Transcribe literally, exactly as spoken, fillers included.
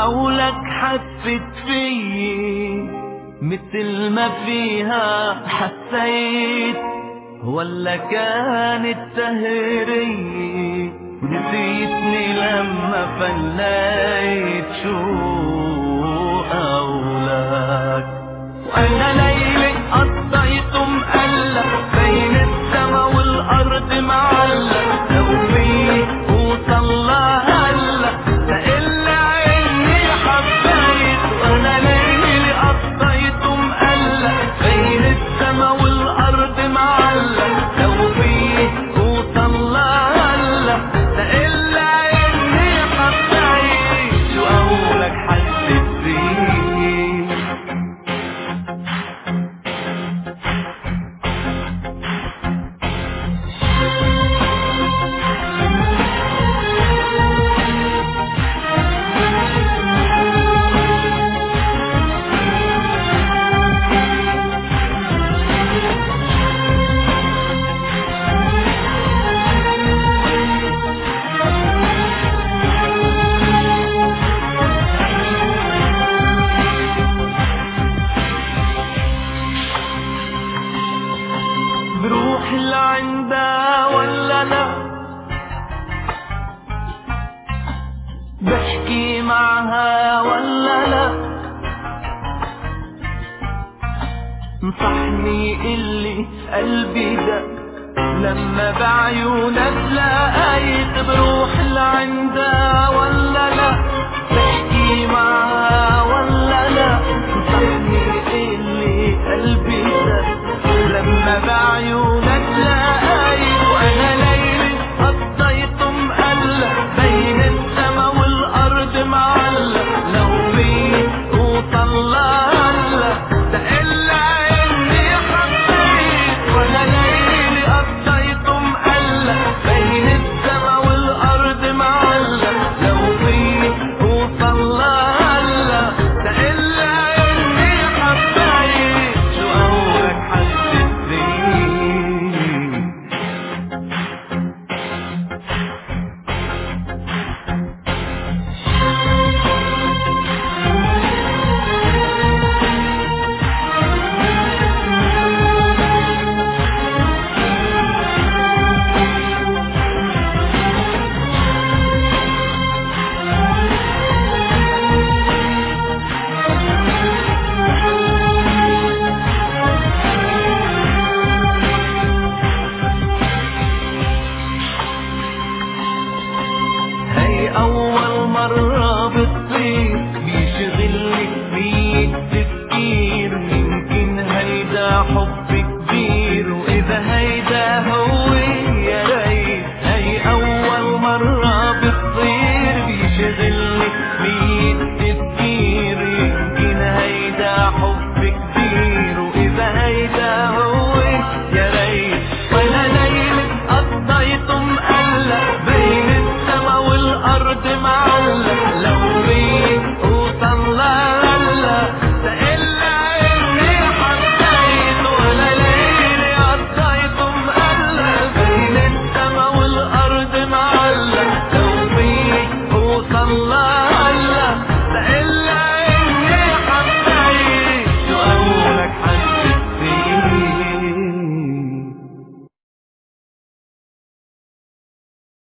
أولك حست فيي مثل ما فيها حسيت، ولا كانت تهرية نسيتني لما فليت؟ شو أولك وأنا ليلي قضيت مقلق بين السما والأرض معلق، لو في وصل لهلا تقلع إني حبيت. وأنا ليلي قضيت مقلق بين السما والأرض معلق، لو في وصل لهلا تقلع إني حبيت. شو أولك حسيت فيه؟ بروح لعندها ولا لا؟ بحكي معها ولا لا؟ نصحني اللي قلبي دق لما بعيونك لقيت. بروح لعندها ولا لا؟ بحكي معها ولا لا؟ نصحني اللي قلبي دق لما بعيونك لقيت. وانا ليلي قضيت مقلق بين السما والارض معلق، لو في وصل لهلا تقلع اني حبيت. وانا ليلي قضيت مقلق بين السما والارض معلق، لو في وصل لهلا تقلع اني حبيت. شو اولك حسيت فيه؟ هي أول